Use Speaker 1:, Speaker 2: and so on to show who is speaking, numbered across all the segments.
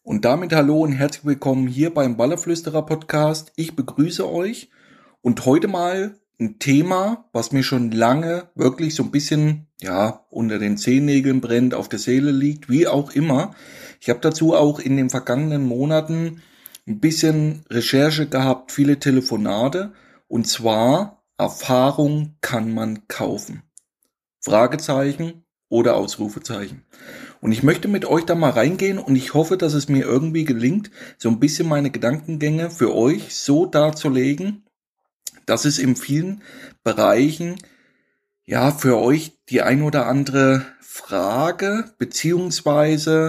Speaker 1: Und damit hallo und herzlich willkommen hier beim Ballerflüsterer Podcast. Ich begrüße euch und heute mal ein Thema, was mir schon lange wirklich so ein bisschen, unter den Zehennägeln brennt, auf der Seele liegt, wie auch immer. Ich habe dazu auch in den vergangenen Monaten ein bisschen Recherche gehabt, viele Telefonate, und zwar: Erfahrung kann man kaufen? Fragezeichen oder Ausrufezeichen. Und ich möchte mit euch da mal reingehen und ich hoffe, dass es mir irgendwie gelingt, so ein bisschen meine Gedankengänge für euch so darzulegen, dass es in vielen Bereichen für euch die ein oder andere Frage beziehungsweise,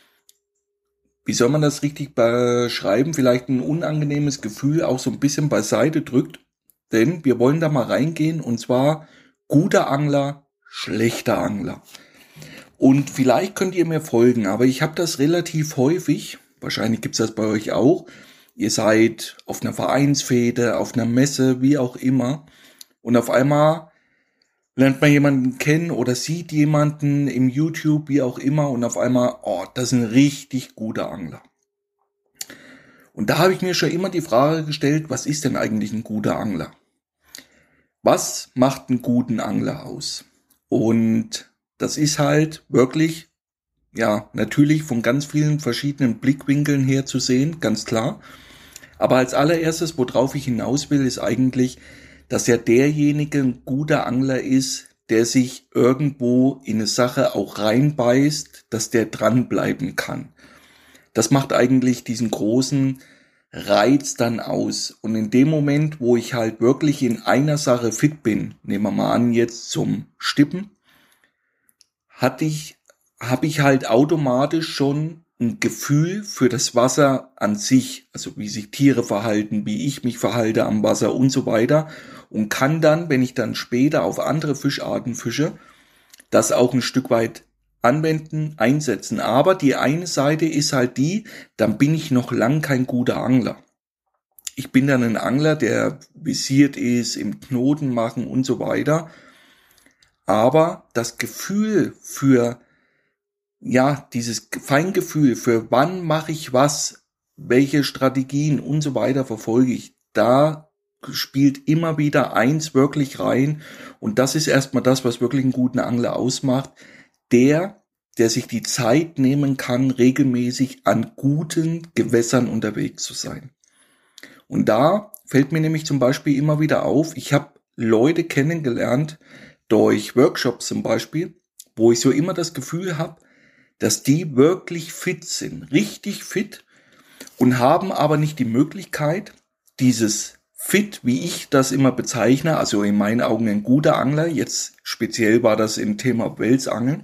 Speaker 1: wie soll man das richtig beschreiben, vielleicht ein unangenehmes Gefühl auch so ein bisschen beiseite drückt. Denn wir wollen da mal reingehen, und zwar guter Angler, schlechter Angler. Und vielleicht könnt ihr mir folgen, aber ich habe das relativ häufig, wahrscheinlich gibt's das bei euch auch. Ihr seid auf einer Vereinsfete, auf einer Messe, wie auch immer, und auf einmal lernt man jemanden kennen oder sieht jemanden im YouTube, wie auch immer, und auf einmal, das ist ein richtig guter Angler. Und da habe ich mir schon immer die Frage gestellt, was ist denn eigentlich ein guter Angler? Was macht einen guten Angler aus? Und das ist halt wirklich, natürlich von ganz vielen verschiedenen Blickwinkeln her zu sehen, ganz klar. Aber als allererstes, worauf ich hinaus will, ist eigentlich, dass ja derjenige ein guter Angler ist, der sich irgendwo in eine Sache auch reinbeißt, dass der dranbleiben kann. Das macht eigentlich diesen großen Reiz dann aus. Und in dem Moment, wo ich halt wirklich in einer Sache fit bin, nehmen wir mal an jetzt zum Stippen, habe ich halt automatisch schon ein Gefühl für das Wasser an sich, also wie sich Tiere verhalten, wie ich mich verhalte am Wasser und so weiter, und kann dann, wenn ich dann später auf andere Fischarten fische, das auch ein Stück weit anwenden, einsetzen. Aber die eine Seite ist halt die, dann bin ich noch lang kein guter Angler. Ich bin dann ein Angler, der visiert ist, im Knoten machen und so weiter. Aber das Gefühl für, dieses Feingefühl für wann mache ich was, welche Strategien und so weiter verfolge ich, da spielt immer wieder eins wirklich rein. Und das ist erstmal das, was wirklich einen guten Angler ausmacht. Der sich die Zeit nehmen kann, regelmäßig an guten Gewässern unterwegs zu sein. Und da fällt mir nämlich zum Beispiel immer wieder auf, ich habe Leute kennengelernt, durch Workshops zum Beispiel, wo ich so immer das Gefühl habe, dass die wirklich fit sind, richtig fit, und haben aber nicht die Möglichkeit, dieses Fit, wie ich das immer bezeichne, also in meinen Augen ein guter Angler, jetzt speziell war das im Thema Welsangeln,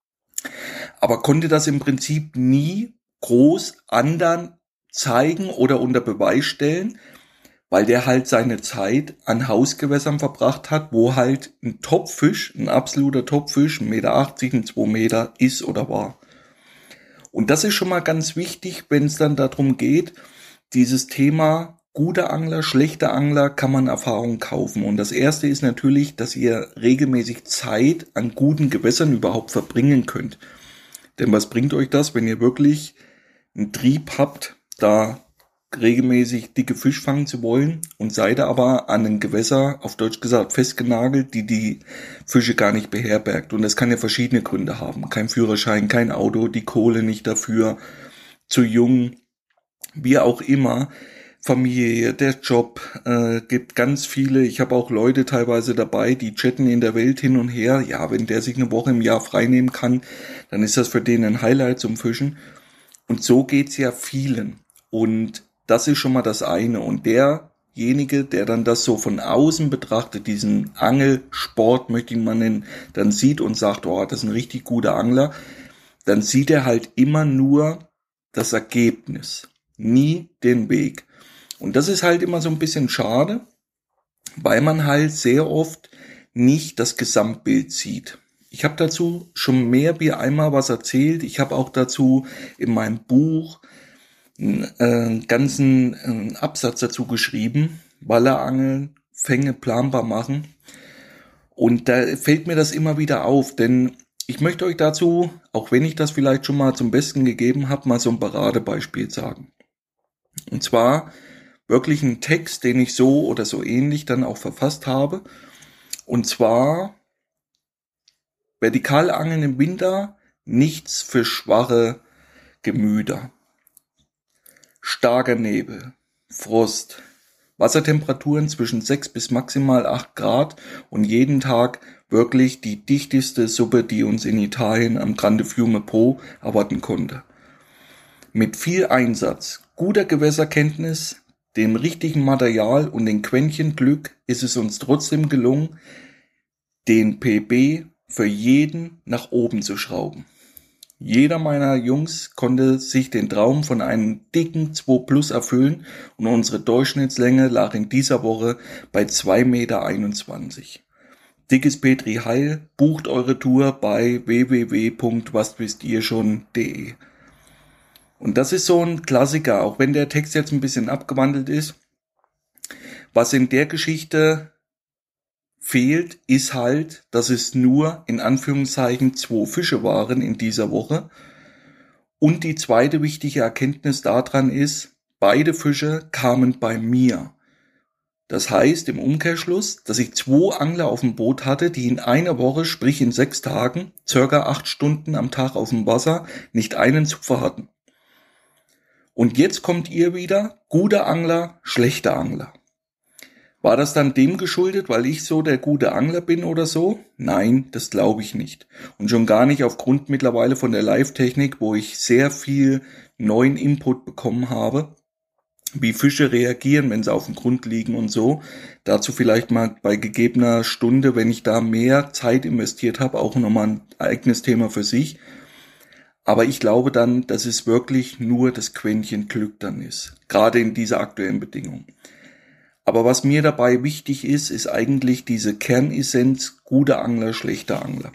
Speaker 1: aber konnte das im Prinzip nie groß anderen zeigen oder unter Beweis stellen, weil der halt seine Zeit an Hausgewässern verbracht hat, wo halt ein Topfisch, ein absoluter Topfisch, 1,80 Meter, ein 2 Meter ist oder war. Und das ist schon mal ganz wichtig, wenn es dann darum geht, dieses Thema guter Angler, schlechter Angler, kann man Erfahrung kaufen. Und das erste ist natürlich, dass ihr regelmäßig Zeit an guten Gewässern überhaupt verbringen könnt. Denn was bringt euch das, wenn ihr wirklich einen Trieb habt, da regelmäßig dicke Fisch fangen zu wollen, und seid aber an ein Gewässer, auf Deutsch gesagt, festgenagelt, die Fische gar nicht beherbergt. Und das kann ja verschiedene Gründe haben. Kein Führerschein, kein Auto, die Kohle nicht dafür, zu jung, wie auch immer. Familie, der Job, gibt ganz viele. Ich habe auch Leute teilweise dabei, die chatten in der Welt hin und her. Ja, wenn der sich eine Woche im Jahr freinehmen kann, dann ist das für den ein Highlight zum Fischen. Und so geht's ja vielen. Und das ist schon mal das eine. Und derjenige, der dann das so von außen betrachtet, diesen Angelsport, möchte ich mal nennen, dann sieht und sagt, das ist ein richtig guter Angler, dann sieht er halt immer nur das Ergebnis, nie den Weg. Und das ist halt immer so ein bisschen schade, weil man halt sehr oft nicht das Gesamtbild sieht. Ich habe dazu schon mehr wie einmal was erzählt. Ich habe auch dazu in meinem Buch einen ganzen Absatz dazu geschrieben, Wallerangeln, Fänge planbar machen. Und da fällt mir das immer wieder auf, denn Ich möchte euch dazu, auch wenn ich das vielleicht schon mal zum Besten gegeben habe, mal so ein Paradebeispiel sagen. Und zwar wirklich ein Text, den ich so oder so ähnlich dann auch verfasst habe. Und zwar Vertikalangeln im Winter, nichts für schwache Gemüter. Starker Nebel, Frost, Wassertemperaturen zwischen 6 bis maximal 8 Grad und jeden Tag wirklich die dichteste Suppe, die uns in Italien am Grande Fiume Po erwarten konnte. Mit viel Einsatz, guter Gewässerkenntnis, dem richtigen Material und den Quäntchen Glück ist es uns trotzdem gelungen, den PB für jeden nach oben zu schrauben. Jeder meiner Jungs konnte sich den Traum von einem dicken 2 Plus erfüllen und unsere Durchschnittslänge lag in dieser Woche bei 2,21 Meter. Dickes Petri Heil, bucht eure Tour bei www.waswisstihrschon.de. Und das ist so ein Klassiker, auch wenn der Text jetzt ein bisschen abgewandelt ist. Was in der Geschichte fehlt, ist halt, dass es nur in Anführungszeichen 2 Fische waren in dieser Woche. Und die zweite wichtige Erkenntnis daran ist, beide Fische kamen bei mir. Das heißt im Umkehrschluss, dass ich 2 Angler auf dem Boot hatte, die in einer Woche, sprich in 6 Tagen, circa 8 Stunden am Tag auf dem Wasser, nicht einen Zupfer hatten. Und jetzt kommt ihr wieder, guter Angler, schlechter Angler. War das dann dem geschuldet, weil ich so der gute Angler bin oder so? Nein, das glaube ich nicht. Und schon gar nicht aufgrund mittlerweile von der Live-Technik, wo ich sehr viel neuen Input bekommen habe, wie Fische reagieren, wenn sie auf dem Grund liegen und so. Dazu vielleicht mal bei gegebener Stunde, wenn ich da mehr Zeit investiert habe, auch nochmal ein eigenes Thema für sich. Aber ich glaube dann, dass es wirklich nur das Quäntchen Glück dann ist, gerade in dieser aktuellen Bedingung. Aber was mir dabei wichtig ist, ist eigentlich diese Kernessenz, guter Angler, schlechter Angler.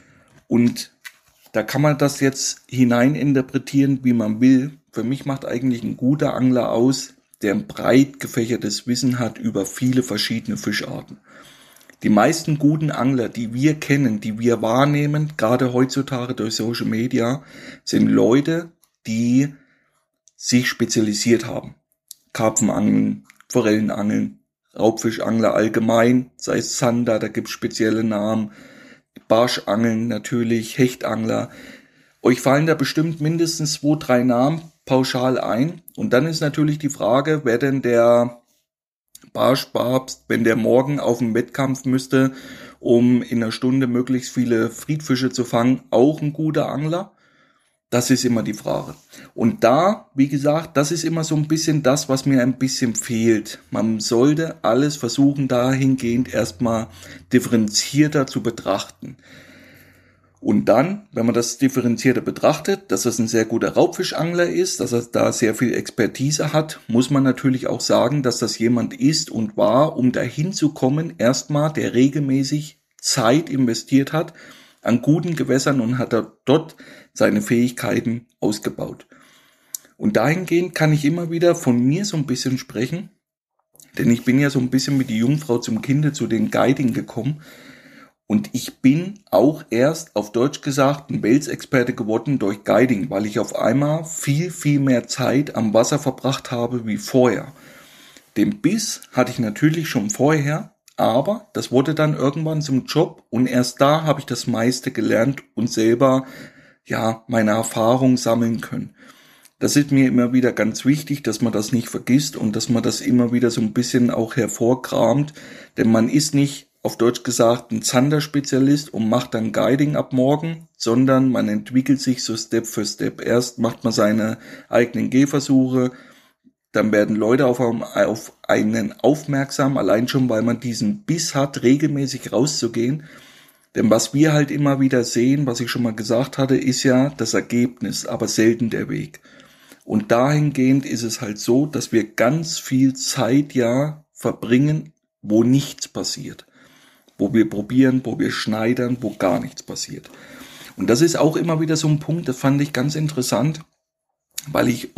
Speaker 1: Und da kann man das jetzt hineininterpretieren, wie man will. Für mich macht eigentlich ein guter Angler aus, der ein breit gefächertes Wissen hat über viele verschiedene Fischarten. Die meisten guten Angler, die wir kennen, die wir wahrnehmen, gerade heutzutage durch Social Media, sind Leute, die sich spezialisiert haben. Karpfenangeln, Forellenangeln, Raubfischangler allgemein, sei es Zander, da gibt es spezielle Namen, Barschangeln natürlich, Hechtangler. Euch fallen da bestimmt mindestens 2, 3 Namen pauschal ein. Und dann ist natürlich die Frage, wer denn der Barschpapst, wenn der morgen auf den Wettkampf müsste, um in einer Stunde möglichst viele Friedfische zu fangen, auch ein guter Angler? Das ist immer die Frage. Und da, wie gesagt, das ist immer so ein bisschen das, was mir ein bisschen fehlt. Man sollte alles versuchen, dahingehend erstmal differenzierter zu betrachten. Und dann, wenn man das differenzierter betrachtet, dass es ein sehr guter Raubfischangler ist, dass er da sehr viel Expertise hat, muss man natürlich auch sagen, dass das jemand ist und war, um dahin zu kommen, erstmal, der regelmäßig Zeit investiert hat an guten Gewässern und hat dort seine Fähigkeiten ausgebaut. Und dahingehend kann ich immer wieder von mir so ein bisschen sprechen, denn ich bin ja so ein bisschen mit die Jungfrau zum Kinde zu den Guiding gekommen und ich bin auch erst, auf Deutsch gesagt, ein Welsexperte geworden durch Guiding, weil ich auf einmal viel, viel mehr Zeit am Wasser verbracht habe wie vorher. Den Biss hatte ich natürlich schon vorher, aber das wurde dann irgendwann zum Job und erst da habe ich das meiste gelernt und selber meine Erfahrung sammeln können. Das ist mir immer wieder ganz wichtig, dass man das nicht vergisst und dass man das immer wieder so ein bisschen auch hervorkramt, denn man ist nicht, auf Deutsch gesagt, ein Zander-Spezialist und macht dann Guiding ab morgen, sondern man entwickelt sich so Step für Step. Erst macht man seine eigenen Gehversuche, dann werden Leute auf einen aufmerksam, allein schon, weil man diesen Biss hat, regelmäßig rauszugehen. Denn was wir halt immer wieder sehen, was ich schon mal gesagt hatte, ist ja das Ergebnis, aber selten der Weg. Und dahingehend ist es halt so, dass wir ganz viel Zeit verbringen, wo nichts passiert. Wo wir probieren, wo wir schneidern, wo gar nichts passiert. Und das ist auch immer wieder so ein Punkt, das fand ich ganz interessant, weil ich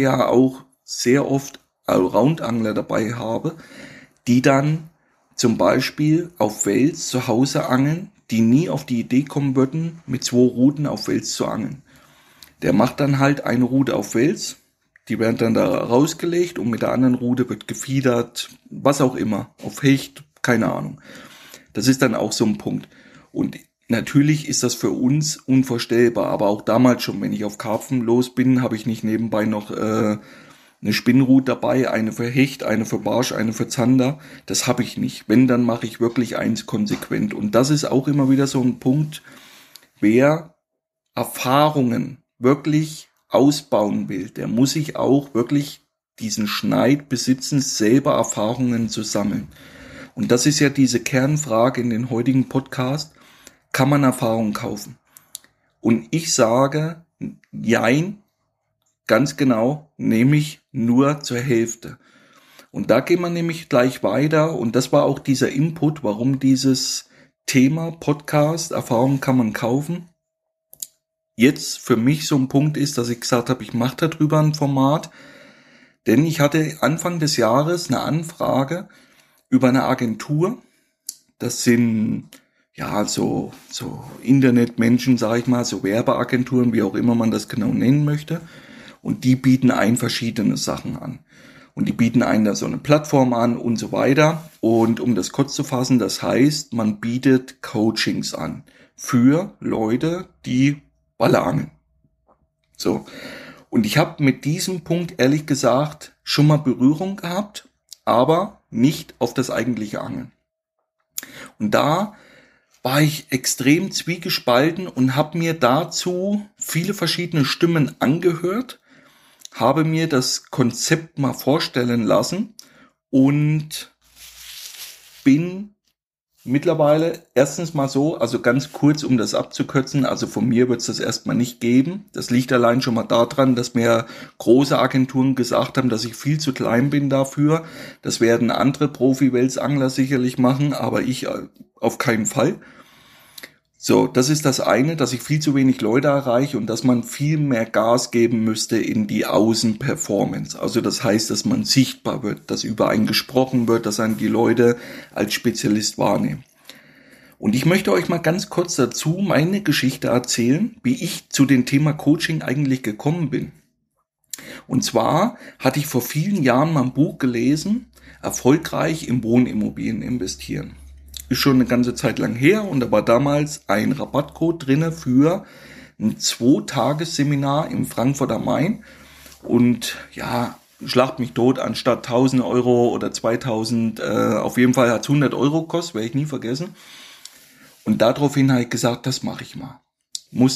Speaker 1: sehr oft Allround-Angler dabei habe, die dann zum Beispiel auf Wels zu Hause angeln, die nie auf die Idee kommen würden, mit 2 Ruten auf Wels zu angeln. Der macht dann halt eine Rute auf Wels, die werden dann da rausgelegt und mit der anderen Rute wird gefiedert, was auch immer, auf Hecht, keine Ahnung. Das ist dann auch so ein Punkt. Und natürlich ist das für uns unvorstellbar, aber auch damals schon, wenn ich auf Karpfen los bin, habe ich nicht nebenbei noch eine Spinnrute dabei, eine für Hecht, eine für Barsch, eine für Zander. Das habe ich nicht. Wenn, dann mache ich wirklich eins konsequent. Und das ist auch immer wieder so ein Punkt, wer Erfahrungen wirklich ausbauen will, der muss sich auch wirklich diesen Schneid besitzen, selber Erfahrungen zu sammeln. Und das ist ja diese Kernfrage in den heutigen Podcast. Kann man Erfahrungen kaufen? Und ich sage, jein, ganz genau, nämlich nur zur Hälfte. Und da gehen wir nämlich gleich weiter. Und das war auch dieser Input, warum dieses Thema Podcast, Erfahrungen kann man kaufen, jetzt für mich so ein Punkt ist, dass ich gesagt habe, ich mache darüber ein Format. Denn ich hatte Anfang des Jahres eine Anfrage über eine Agentur. Das sind ja so Internetmenschen, sage ich mal, so Werbeagenturen, wie auch immer man das genau nennen möchte. Und die bieten ein verschiedene Sachen an. Und die bieten einen da so eine Plattform an und so weiter. Und um das kurz zu fassen, das heißt, man bietet Coachings an für Leute, die Balle angeln. So. Und ich habe mit diesem Punkt ehrlich gesagt schon mal Berührung gehabt, aber nicht auf das eigentliche Angeln. Und da war ich extrem zwiegespalten und habe mir dazu viele verschiedene Stimmen angehört, habe mir das Konzept mal vorstellen lassen und bin mittlerweile erstens mal so, also ganz kurz, um das abzukürzen, also von mir wird es das erstmal nicht geben. Das liegt allein schon mal daran, dass mir große Agenturen gesagt haben, dass ich viel zu klein bin dafür. Das werden andere Profi-Welsangler sicherlich machen, aber ich auf keinen Fall. So, das ist das eine, dass ich viel zu wenig Leute erreiche und dass man viel mehr Gas geben müsste in die Außenperformance. Also das heißt, dass man sichtbar wird, dass über einen gesprochen wird, dass einen die Leute als Spezialist wahrnehmen. Und ich möchte euch mal ganz kurz dazu meine Geschichte erzählen, wie ich zu dem Thema Coaching eigentlich gekommen bin. Und zwar hatte ich vor vielen Jahren mal ein Buch gelesen, Erfolgreich in Wohnimmobilien investieren. Ist schon eine ganze Zeit lang her und da war damals ein Rabattcode drinne für ein 2-Tages-Seminar im Frankfurt am Main und ja, schlacht mich tot, anstatt 1.000 Euro oder 2.000, auf jeden Fall hat es 100 Euro gekostet, werde ich nie vergessen. Und daraufhin habe ich gesagt, das mache ich mal. Muss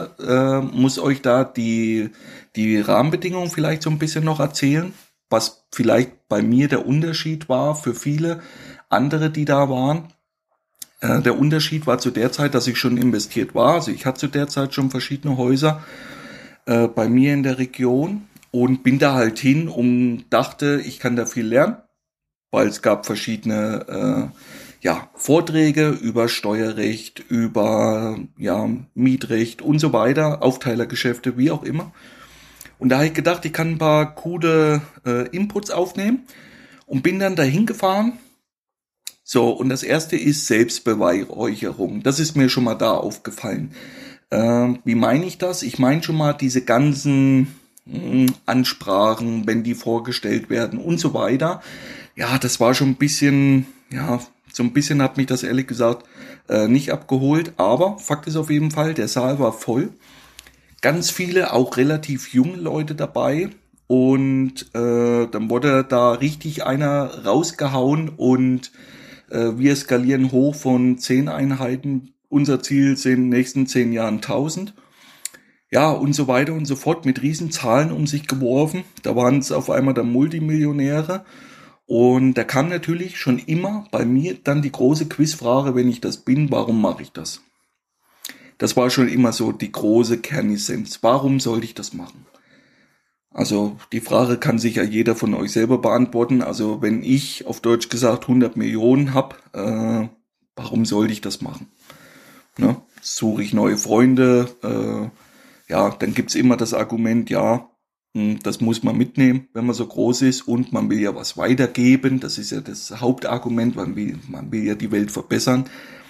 Speaker 1: euch da die Rahmenbedingungen vielleicht so ein bisschen noch erzählen, was vielleicht bei mir der Unterschied war für viele andere, die da waren. Der Unterschied war zu der Zeit, dass ich schon investiert war. Also ich hatte zu der Zeit schon verschiedene Häuser bei mir in der Region und bin da halt hin und dachte, ich kann da viel lernen, weil es gab verschiedene Vorträge über Steuerrecht, über Mietrecht und so weiter, Aufteilergeschäfte, wie auch immer. Und da habe ich gedacht, ich kann ein paar coole Inputs aufnehmen und bin dann dahin gefahren. So, und das erste ist Selbstbeweihräucherung. Das ist mir schon mal da aufgefallen. Wie meine ich das? Ich meine schon mal diese ganzen Ansprachen, wenn die vorgestellt werden und so weiter. Ja, das war schon ein bisschen, so ein bisschen hat mich das ehrlich gesagt nicht abgeholt. Aber Fakt ist auf jeden Fall, der Saal war voll. Ganz viele, auch relativ junge Leute dabei. Und dann wurde da richtig einer rausgehauen und wir skalieren hoch von 10 Einheiten. Unser Ziel sind in den nächsten 10 Jahren 1.000. Ja, und so weiter und so fort mit Riesenzahlen um sich geworfen. Da waren es auf einmal dann Multimillionäre. Und da kam natürlich schon immer bei mir dann die große Quizfrage, wenn ich das bin, warum mache ich das? Das war schon immer so die große Kernessenz. Warum sollte ich das machen? Also die Frage kann sich ja jeder von euch selber beantworten. Also wenn ich auf Deutsch gesagt 100 Millionen habe, warum sollte ich das machen? Ne? Suche ich neue Freunde? Dann gibt's immer das Argument, das muss man mitnehmen, wenn man so groß ist und man will ja was weitergeben. Das ist ja das Hauptargument, man will ja die Welt verbessern.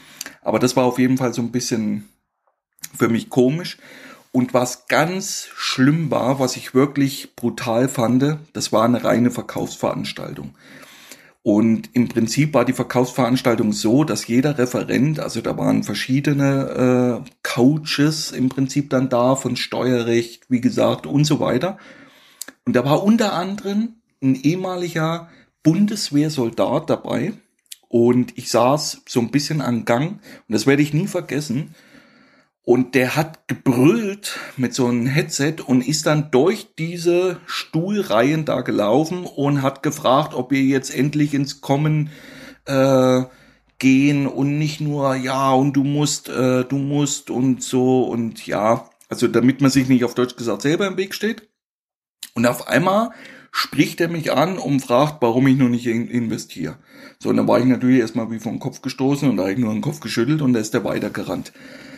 Speaker 1: Aber das war auf jeden Fall so ein bisschen für mich komisch. Und was ganz schlimm war, was ich wirklich brutal fand, das war eine reine Verkaufsveranstaltung. Und im Prinzip war die Verkaufsveranstaltung so, dass jeder Referent, also da waren verschiedene Coaches im Prinzip dann da, von Steuerrecht, wie gesagt, und so weiter. Und da war unter anderem ein ehemaliger Bundeswehrsoldat dabei. Und ich saß so ein bisschen am Gang, und das werde ich nie vergessen. Und der hat gebrüllt mit so einem Headset und ist dann durch diese Stuhlreihen da gelaufen und hat gefragt, ob wir jetzt endlich ins Kommen gehen und nicht nur, ja, und du musst und so und ja, also damit man sich nicht auf Deutsch gesagt selber im Weg steht. Und auf einmal spricht er mich an und fragt, warum ich noch nicht investiere. So, und dann war ich natürlich erstmal wie vom Kopf gestoßen und da habe ich nur den Kopf geschüttelt und da ist der weitergerannt.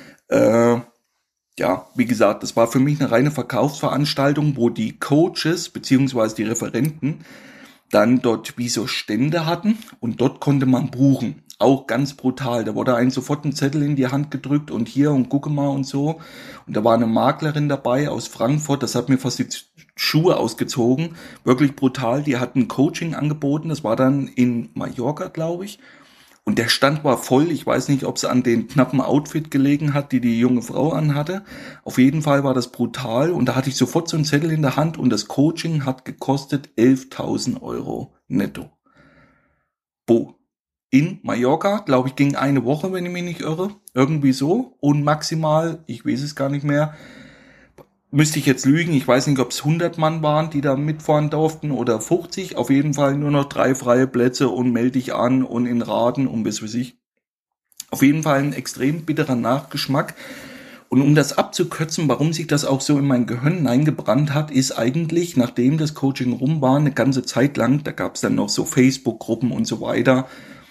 Speaker 1: Ja, wie gesagt, das war für mich eine reine Verkaufsveranstaltung, wo die Coaches beziehungsweise die Referenten dann dort wie so Stände hatten und dort konnte man buchen. Auch ganz brutal. Da wurde einem sofort ein Zettel in die Hand gedrückt und hier und gucke mal und so. Und da war eine Maklerin dabei aus Frankfurt, das hat mir fast die Schuhe ausgezogen. Wirklich brutal. Die hatten Coaching angeboten. Das war dann in Mallorca, glaube ich. Und der Stand war voll. Ich weiß nicht, ob es an den knappen Outfit gelegen hat, die junge Frau anhatte. Auf jeden Fall war das brutal. Und da hatte ich sofort so einen Zettel in der Hand und das Coaching hat gekostet 11.000 Euro netto. In Mallorca, glaube ich, ging eine Woche, wenn ich mich nicht irre. Irgendwie so. Und maximal, ich weiß es gar nicht mehr, müsste ich jetzt lügen, ich weiß nicht, ob es 100 Mann waren, die da mitfahren durften oder 50. Auf jeden Fall nur noch 3 freie Plätze und melde dich an und in Raten und was weiß ich. Auf jeden Fall ein extrem bitterer Nachgeschmack. Und um das abzukürzen, warum sich das auch so in mein Gehirn eingebrannt hat, ist eigentlich, nachdem das Coaching rum war, eine ganze Zeit lang, da gab es dann noch so Facebook-Gruppen und so weiter,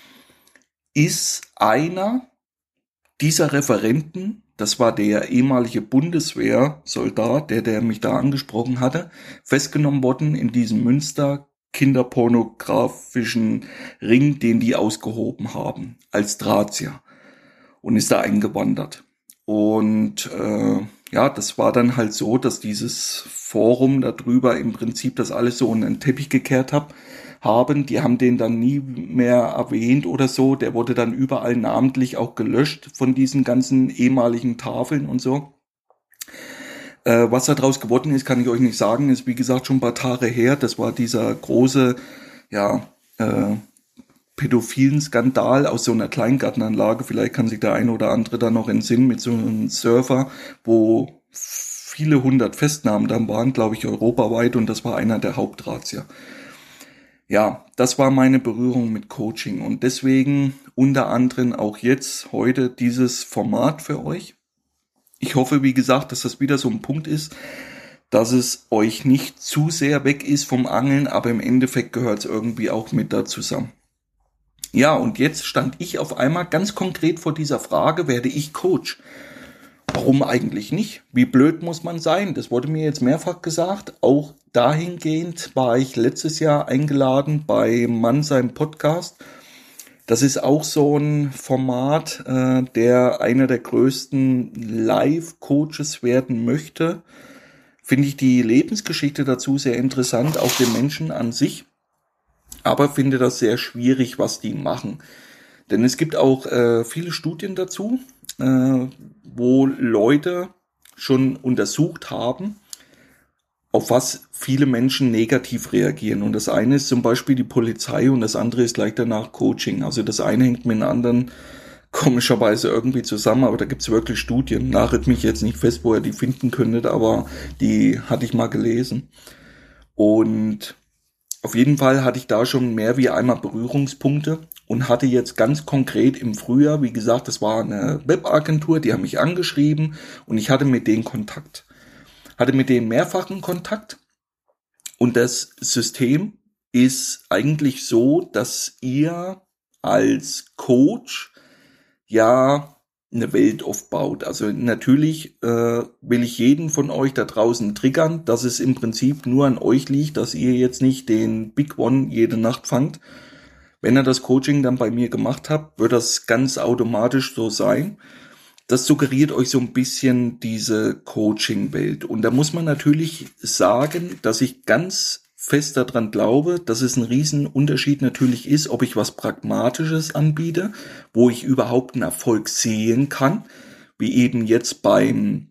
Speaker 1: ist einer dieser Referenten, das war der ehemalige Bundeswehrsoldat, der mich da angesprochen hatte, festgenommen worden in diesem Münster kinderpornografischen Ring, den die ausgehoben haben, als Drahtzieher, und ist da eingewandert. Und ja, das war dann halt so, dass dieses Forum darüber im Prinzip das alles so unter den Teppich gekehrt haben. Die haben den dann nie mehr erwähnt oder so. Der wurde dann überall namentlich auch gelöscht von diesen ganzen ehemaligen Tafeln und so. Was da draus geworden ist, kann ich euch nicht sagen. Ist wie gesagt schon ein paar Tage her. Das war dieser große, ja, pädophilen Skandal aus so einer Kleingartenanlage. Vielleicht kann sich der eine oder andere da noch entsinnen mit so einem Surfer, wo viele hundert Festnahmen dann waren, glaube ich, europaweit, und das war einer der Hauptdrahtzieher. Ja, das war meine Berührung mit Coaching und deswegen unter anderem auch jetzt heute dieses Format für euch. Ich hoffe, wie gesagt, dass das wieder so ein Punkt ist, dass es euch nicht zu sehr weg ist vom Angeln, aber im Endeffekt gehört es irgendwie auch mit da zusammen. Ja, und jetzt stand ich auf einmal ganz konkret vor dieser Frage, werde ich Coach? Warum eigentlich nicht? Wie blöd muss man sein? Das wurde mir jetzt mehrfach gesagt. Auch dahingehend war ich letztes Jahr eingeladen bei Mann seinem Podcast. Das ist auch so ein Format, der einer der größten Live-Coaches werden möchte. Finde ich die Lebensgeschichte dazu sehr interessant, auch den Menschen an sich. Aber finde das sehr schwierig, was die machen. Denn es gibt auch viele Studien dazu, wo Leute schon untersucht haben, auf was viele Menschen negativ reagieren. Und das eine ist zum Beispiel die Polizei und das andere ist gleich danach Coaching. Also das eine hängt mit dem anderen komischerweise irgendwie zusammen, aber da gibt's wirklich Studien. Nagelt mich jetzt nicht fest, wo ihr die finden könntet, aber die hatte ich mal gelesen. Und auf jeden Fall hatte ich da schon mehr wie einmal Berührungspunkte und hatte jetzt ganz konkret im Frühjahr, wie gesagt, das war eine Webagentur, die haben mich angeschrieben und ich hatte mit denen Kontakt. Hatte mit denen mehrfachen Kontakt und das System ist eigentlich so, dass ihr als Coach ja eine Welt aufbaut. Also natürlich will ich jeden von euch da draußen triggern, dass es im Prinzip nur an euch liegt, dass ihr jetzt nicht den Big One jede Nacht fangt. Wenn ihr das Coaching dann bei mir gemacht habt, wird das ganz automatisch so sein. Das suggeriert euch so ein bisschen diese Coaching-Welt. Und da muss man natürlich sagen, dass ich ganz fest daran glaube, dass es ein Riesenunterschied natürlich ist, ob ich was Pragmatisches anbiete, wo ich überhaupt einen Erfolg sehen kann, wie eben jetzt beim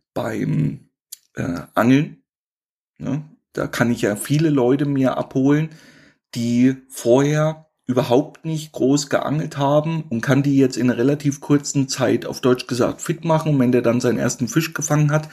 Speaker 1: Angeln. Ne? Da kann ich ja viele Leute mir abholen, die vorher überhaupt nicht groß geangelt haben und kann die jetzt in einer relativ kurzen Zeit, auf Deutsch gesagt, fit machen. Und wenn der dann seinen ersten Fisch gefangen hat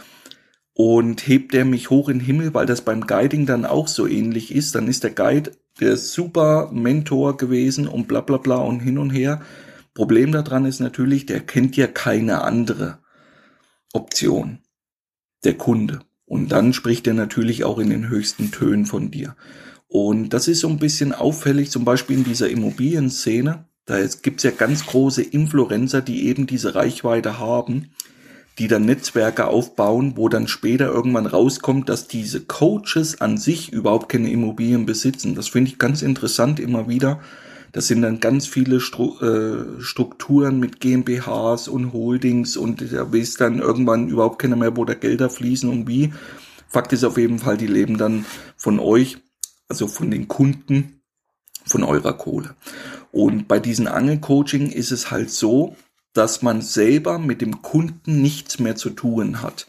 Speaker 1: und hebt der mich hoch in den Himmel, weil das beim Guiding dann auch so ähnlich ist, dann ist der Guide der super Mentor gewesen und bla bla bla und hin und her. Problem daran ist natürlich, der kennt ja keine andere Option, der Kunde. Und dann spricht er natürlich auch in den höchsten Tönen von dir. Und das ist so ein bisschen auffällig, zum Beispiel in dieser Immobilienszene. Da gibt's ja ganz große Influencer, die eben diese Reichweite haben, die dann Netzwerke aufbauen, wo dann später irgendwann rauskommt, dass diese Coaches an sich überhaupt keine Immobilien besitzen. Das finde ich ganz interessant immer wieder. Das sind dann ganz viele Strukturen mit GmbHs und Holdings und da weiß dann irgendwann überhaupt keiner mehr, wo da Gelder fließen und wie. Fakt ist auf jeden Fall, die leben dann von euch, also von den Kunden, von eurer Kohle. Und bei diesen Angelcoaching ist es halt so, dass man selber mit dem Kunden nichts mehr zu tun hat.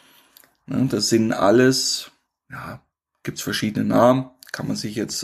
Speaker 1: Das sind alles, ja, gibt's verschiedene Namen, kann man sich jetzt,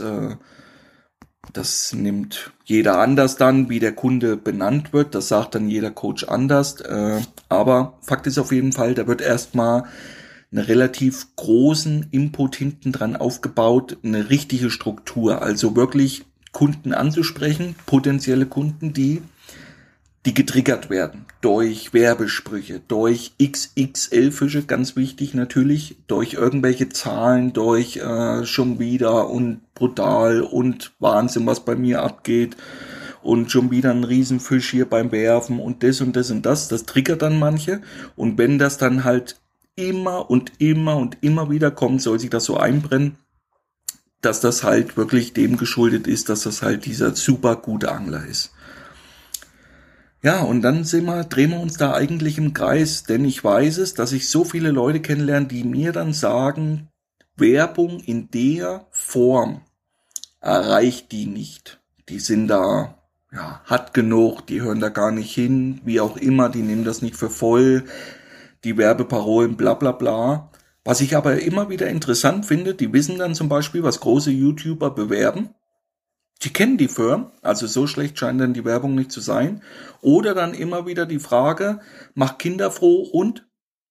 Speaker 1: das nimmt jeder anders dann, wie der Kunde benannt wird, das sagt dann jeder Coach anders, aber Fakt ist auf jeden Fall, da wird erstmal einen relativ großen Input hinten dran aufgebaut, eine richtige Struktur, also wirklich Kunden anzusprechen, potenzielle Kunden, die getriggert werden durch Werbesprüche, durch XXL-Fische, ganz wichtig natürlich, durch irgendwelche Zahlen, durch schon wieder und brutal und Wahnsinn, was bei mir abgeht und schon wieder ein Riesenfisch hier beim Werfen und das und das und das, das triggert dann manche und wenn das dann halt immer und immer und immer wieder kommt, soll sich das so einbrennen, dass das halt wirklich dem geschuldet ist, dass das halt dieser super gute Angler ist. Ja, und dann drehen wir uns da eigentlich im Kreis, denn ich weiß es, dass ich so viele Leute kennenlerne, die mir dann sagen, Werbung in der Form erreicht die nicht. Die sind da, ja, hart genug, die hören da gar nicht hin, wie auch immer, die nehmen das nicht für voll, die Werbeparolen, bla bla bla. Was ich aber immer wieder interessant finde, die wissen dann zum Beispiel, was große YouTuber bewerben. Die kennen die Firmen, also so schlecht scheint dann die Werbung nicht zu sein. Oder dann immer wieder die Frage, macht Kinder froh und?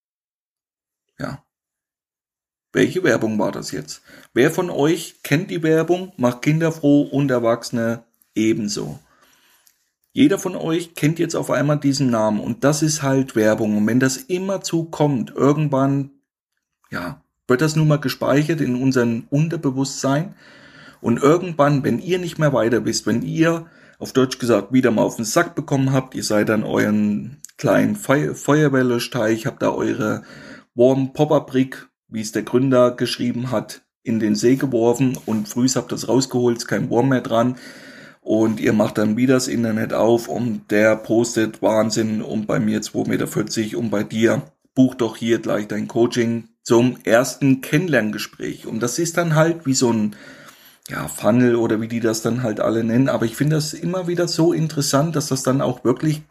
Speaker 1: Ja. Welche Werbung war das jetzt? Wer von euch kennt die Werbung, macht Kinder froh und Erwachsene ebenso? Jeder von euch kennt jetzt auf einmal diesen Namen und das ist halt Werbung. Und wenn das immerzu kommt, irgendwann, ja, wird das nun mal gespeichert in unserem Unterbewusstsein. Und irgendwann, wenn ihr nicht mehr weiter wisst, wenn ihr, auf Deutsch gesagt, wieder mal auf den Sack bekommen habt, ihr seid an euren kleinen Feuerwehrlöschteich, habt da eure Warm-Popper-Brick, wie es der Gründer geschrieben hat, in den See geworfen und frühs habt das rausgeholt, ist kein Wurm mehr dran. Und ihr macht dann wieder das Internet auf und der postet Wahnsinn und bei mir 2,40 Meter und bei dir, buch doch hier gleich dein Coaching zum ersten Kennenlerngespräch. Und das ist dann halt wie so ein Funnel oder wie die das dann halt alle nennen. Aber ich finde das immer wieder so interessant, dass das dann auch wirklich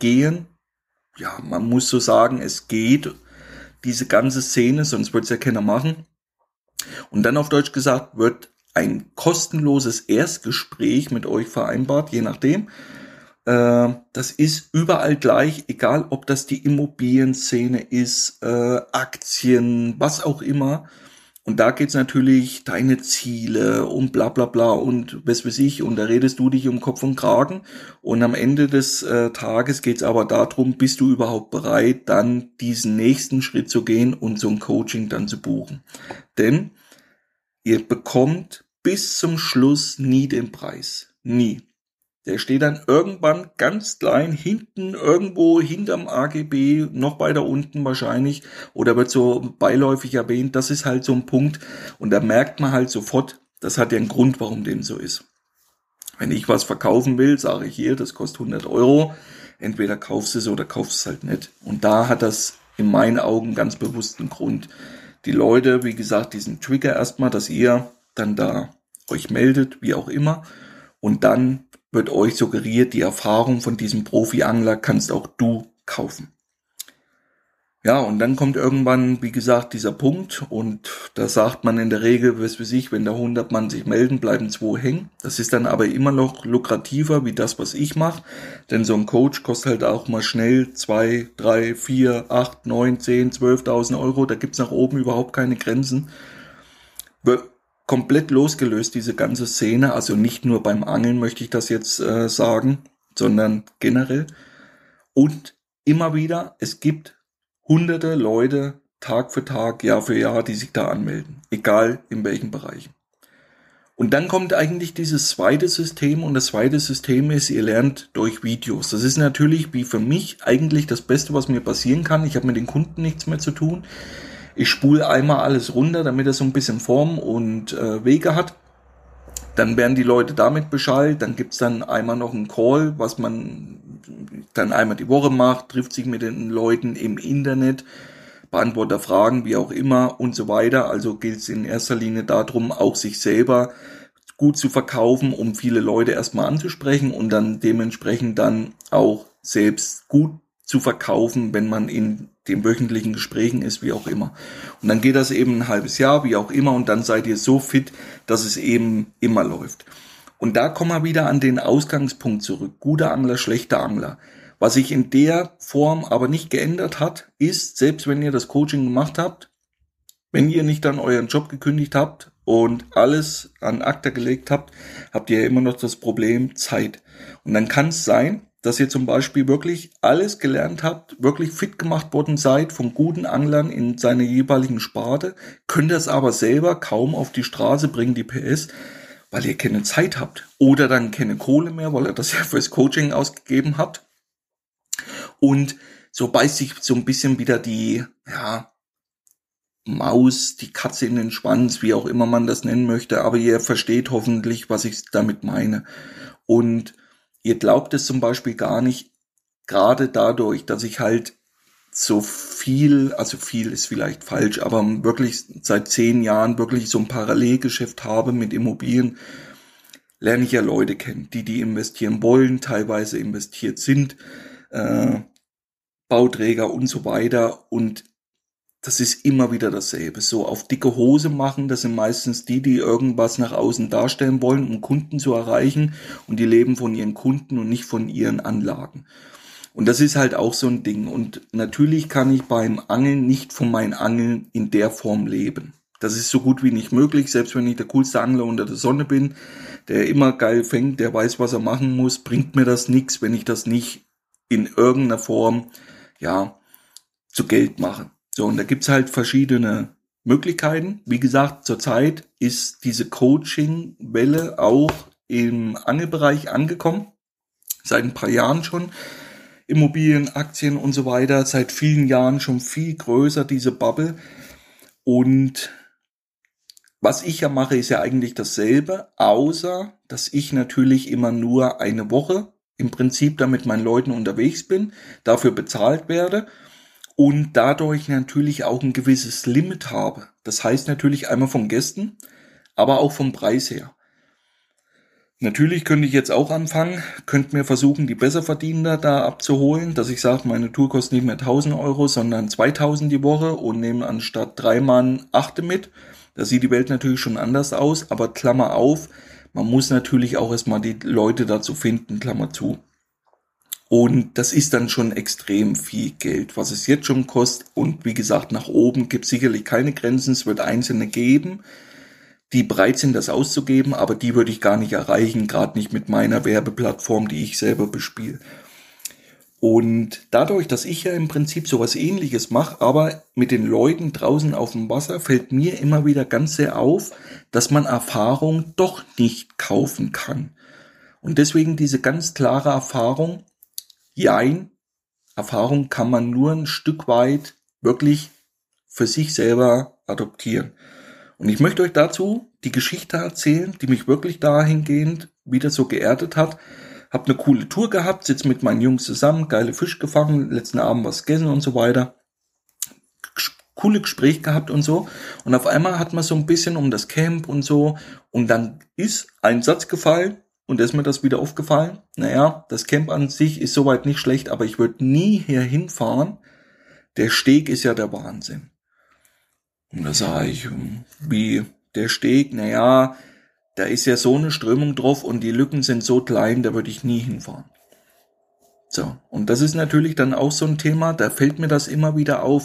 Speaker 1: man muss so sagen, es geht, diese ganze Szene, sonst wird es ja keiner machen. Und dann auf Deutsch gesagt, wird ein kostenloses Erstgespräch mit euch vereinbart, je nachdem. Das ist überall gleich, egal ob das die Immobilienszene ist, Aktien, was auch immer. Und da geht's natürlich deine Ziele und bla bla bla und was weiß ich. Und da redest du dich um Kopf und Kragen. Und am Ende des Tages geht's aber darum, bist du überhaupt bereit, dann diesen nächsten Schritt zu gehen und so ein Coaching dann zu buchen. Denn ihr bekommt bis zum Schluss nie den Preis. Nie. Der steht dann irgendwann ganz klein hinten, irgendwo hinterm AGB, noch weiter unten wahrscheinlich, oder wird so beiläufig erwähnt. Das ist halt so ein Punkt. Und da merkt man halt sofort, das hat ja einen Grund, warum dem so ist. Wenn ich was verkaufen will, sage ich hier, das kostet 100 Euro. Entweder kaufst du es oder kaufst es halt nicht. Und da hat das in meinen Augen ganz bewusst einen Grund. Die Leute, wie gesagt, diesen Trigger erstmal, dass ihr dann da euch meldet, wie auch immer. Und dann wird euch suggeriert, die Erfahrung von diesem Profi-Angler kannst auch du kaufen. Ja, und dann kommt irgendwann, wie gesagt, dieser Punkt und da sagt man in der Regel, was weiß ich, wenn da 100 Mann sich melden, bleiben 2 hängen. Das ist dann aber immer noch lukrativer wie das, was ich mache, denn so ein Coach kostet halt auch mal schnell 2, 3, 4, 8, 9, 10, 12.000 Euro. Da gibt's nach oben überhaupt keine Grenzen. Wird komplett losgelöst, diese ganze Szene, also nicht nur beim Angeln möchte ich das jetzt sagen, sondern generell. Und immer wieder, es gibt hunderte Leute Tag für Tag, Jahr für Jahr, die sich da anmelden. Egal in welchen Bereichen. Und dann kommt eigentlich dieses zweite System und das zweite System ist, ihr lernt durch Videos. Das ist natürlich wie für mich eigentlich das Beste, was mir passieren kann. Ich habe mit den Kunden nichts mehr zu tun. Ich spule einmal alles runter, damit es so ein bisschen Form und Wege hat. Dann werden die Leute damit Bescheid, dann gibt's dann einmal noch einen Call, was man dann einmal die Woche macht, trifft sich mit den Leuten im Internet, beantwortet Fragen, wie auch immer und so weiter. Also gilt es in erster Linie darum, auch sich selber gut zu verkaufen, um viele Leute erstmal anzusprechen und dann dementsprechend dann auch selbst gut zu verkaufen, wenn man in den wöchentlichen Gesprächen ist, wie auch immer. Und dann geht das eben ein halbes Jahr, wie auch immer, und dann seid ihr so fit, dass es eben immer läuft. Und da kommen wir wieder an den Ausgangspunkt zurück. Guter Angler, schlechter Angler. Was sich in der Form aber nicht geändert hat, ist, selbst wenn ihr das Coaching gemacht habt, wenn ihr nicht dann euren Job gekündigt habt und alles an Akta gelegt habt, habt ihr immer noch das Problem Zeit. Und dann kann es sein, dass ihr zum Beispiel wirklich alles gelernt habt, wirklich fit gemacht worden seid von guten Anglern in seiner jeweiligen Sparte, könnt das aber selber kaum auf die Straße bringen, die PS, weil ihr keine Zeit habt. Oder dann keine Kohle mehr, weil ihr das ja fürs Coaching ausgegeben habt. Und so beißt sich so ein bisschen wieder die, Maus, die Katze in den Schwanz, wie auch immer man das nennen möchte, aber ihr versteht hoffentlich, was ich damit meine. Und ihr glaubt es zum Beispiel gar nicht, gerade dadurch, dass ich halt so viel, also viel ist vielleicht falsch, aber wirklich seit 10 Jahren wirklich so ein Parallelgeschäft habe mit Immobilien, lerne ich ja Leute kennen, die investieren wollen, teilweise investiert sind, Bauträger und so weiter, und das ist immer wieder dasselbe. So auf dicke Hose machen, das sind meistens die irgendwas nach außen darstellen wollen, um Kunden zu erreichen, und die leben von ihren Kunden und nicht von ihren Anlagen. Und das ist halt auch so ein Ding. Und natürlich kann ich beim Angeln nicht von meinen Angeln in der Form leben. Das ist so gut wie nicht möglich, selbst wenn ich der coolste Angler unter der Sonne bin, der immer geil fängt, der weiß, was er machen muss, bringt mir das nichts, wenn ich das nicht in irgendeiner Form, zu Geld mache. So, und da gibt's halt verschiedene Möglichkeiten. Wie gesagt, zurzeit ist diese Coaching-Welle auch im Angelbereich angekommen. Seit ein paar Jahren schon. Immobilien, Aktien und so weiter. Seit vielen Jahren schon viel größer, diese Bubble. Und was ich ja mache, ist ja eigentlich dasselbe, außer dass ich natürlich immer nur eine Woche im Prinzip da mit meinen Leuten unterwegs bin, dafür bezahlt werde und dadurch natürlich auch ein gewisses Limit habe. Das heißt natürlich einmal von Gästen, aber auch vom Preis her. Natürlich könnte ich jetzt auch anfangen, könnte mir versuchen, die Besserverdiener da abzuholen, dass ich sage, meine Tour kostet nicht mehr 1.000 Euro, sondern 2.000 die Woche und nehme anstatt 3 Mann 8 mit. Da sieht die Welt natürlich schon anders aus, aber Klammer auf, man muss natürlich auch erstmal die Leute dazu finden, Klammer zu. Und das ist dann schon extrem viel Geld, was es jetzt schon kostet. Und wie gesagt, nach oben gibt es sicherlich keine Grenzen. Es wird Einzelne geben, die bereit sind, das auszugeben, aber die würde ich gar nicht erreichen, gerade nicht mit meiner Werbeplattform, die ich selber bespiele. Und dadurch, dass ich ja im Prinzip sowas Ähnliches mache, aber mit den Leuten draußen auf dem Wasser, fällt mir immer wieder ganz sehr auf, dass man Erfahrung doch nicht kaufen kann. Und deswegen diese ganz klare Erfahrung, Erfahrung kann man nur ein Stück weit wirklich für sich selber adoptieren. Und ich möchte euch dazu die Geschichte erzählen, die mich wirklich dahingehend wieder so geerdet hat. Hab eine coole Tour gehabt, sitze mit meinen Jungs zusammen, geile Fisch gefangen, letzten Abend was gegessen und so weiter. Coole Gespräch gehabt und so. Und auf einmal hat man so ein bisschen um das Camp und so. Und dann ist ein Satz gefallen und da ist mir das wieder aufgefallen. Naja, das Camp an sich ist soweit nicht schlecht, aber ich würde nie hier hinfahren. Der Steg ist ja der Wahnsinn. Und da sage ich, wie der Steg, naja, da ist ja so eine Strömung drauf und die Lücken sind so klein, da würde ich nie hinfahren. So, und das ist natürlich dann auch so ein Thema, da fällt mir das immer wieder auf.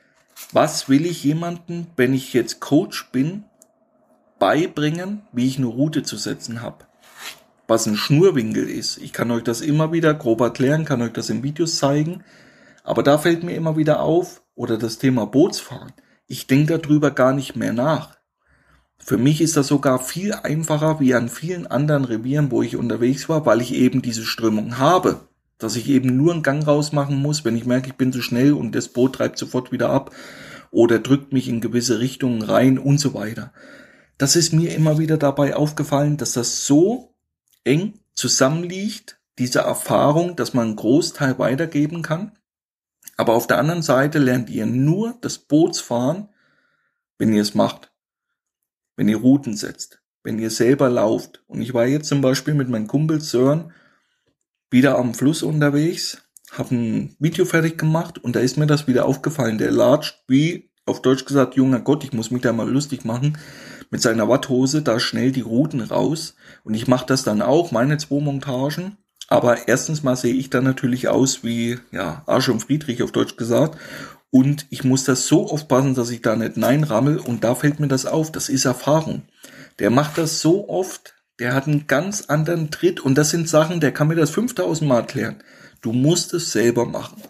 Speaker 1: Was will ich jemandem, wenn ich jetzt Coach bin, beibringen, wie ich eine Route zu setzen habe? Was ein Schnurwinkel ist. Ich kann euch das immer wieder grob erklären, kann euch das in Videos zeigen. Aber da fällt mir immer wieder auf, oder das Thema Bootsfahren. Ich denke darüber gar nicht mehr nach. Für mich ist das sogar viel einfacher wie an vielen anderen Revieren, wo ich unterwegs war, weil ich eben diese Strömung habe. Dass ich eben nur einen Gang rausmachen muss, wenn ich merke, ich bin zu schnell und das Boot treibt sofort wieder ab oder drückt mich in gewisse Richtungen rein und so weiter. Das ist mir immer wieder dabei aufgefallen, dass das so eng zusammenliegt, diese Erfahrung, dass man einen Großteil weitergeben kann. Aber auf der anderen Seite lernt ihr nur das Bootsfahren, wenn ihr es macht, wenn ihr Routen setzt, wenn ihr selber lauft. Und ich war jetzt zum Beispiel mit meinem Kumpel Sören wieder am Fluss unterwegs, habe ein Video fertig gemacht und da ist mir das wieder aufgefallen. Der latscht wie, auf Deutsch gesagt, junger Gott, ich muss mich da mal lustig machen, mit seiner Watthose da schnell die Routen raus. Und ich mache das dann auch, meine 2 Montagen. Aber erstens mal sehe ich dann natürlich aus wie, ja, Arsch und Friedrich auf Deutsch gesagt. Und ich muss das so aufpassen, dass ich da nicht nein rammel. Und da fällt mir das auf, das ist Erfahrung. Der macht das so oft, der hat einen ganz anderen Tritt. Und das sind Sachen, der kann mir das 5000 Mal erklären. Du musst es selber machen.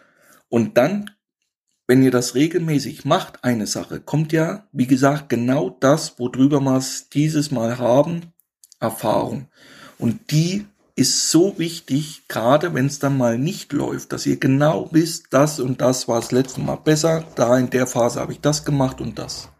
Speaker 1: Und dann, wenn ihr das regelmäßig macht, eine Sache, kommt ja, wie gesagt, genau das, worüber wir es dieses Mal haben, Erfahrung. Und die ist so wichtig, gerade wenn es dann mal nicht läuft, dass ihr genau wisst, das und das war das letzte Mal besser, da in der Phase habe ich das gemacht und das.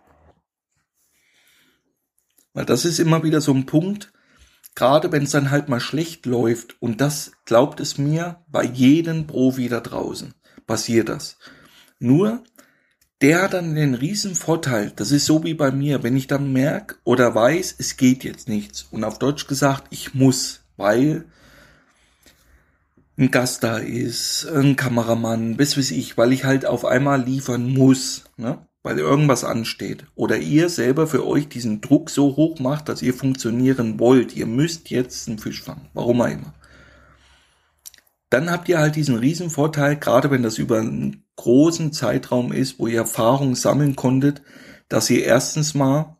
Speaker 1: Weil das ist immer wieder so ein Punkt, gerade wenn es dann halt mal schlecht läuft, und das, glaubt es mir, bei jedem Profi da draußen passiert das. Nur, der hat dann den riesen Vorteil, das ist so wie bei mir, wenn ich dann merke oder weiß, es geht jetzt nichts. Und auf Deutsch gesagt, ich muss, weil ein Gast da ist, ein Kameramann, was weiß ich, weil ich halt auf einmal liefern muss, ne? Weil irgendwas ansteht. Oder ihr selber für euch diesen Druck so hoch macht, dass ihr funktionieren wollt. Ihr müsst jetzt einen Fisch fangen, warum auch immer. Dann habt ihr halt diesen riesen Vorteil, gerade wenn das über einen großen Zeitraum ist, wo ihr Erfahrung sammeln konntet, dass ihr erstens mal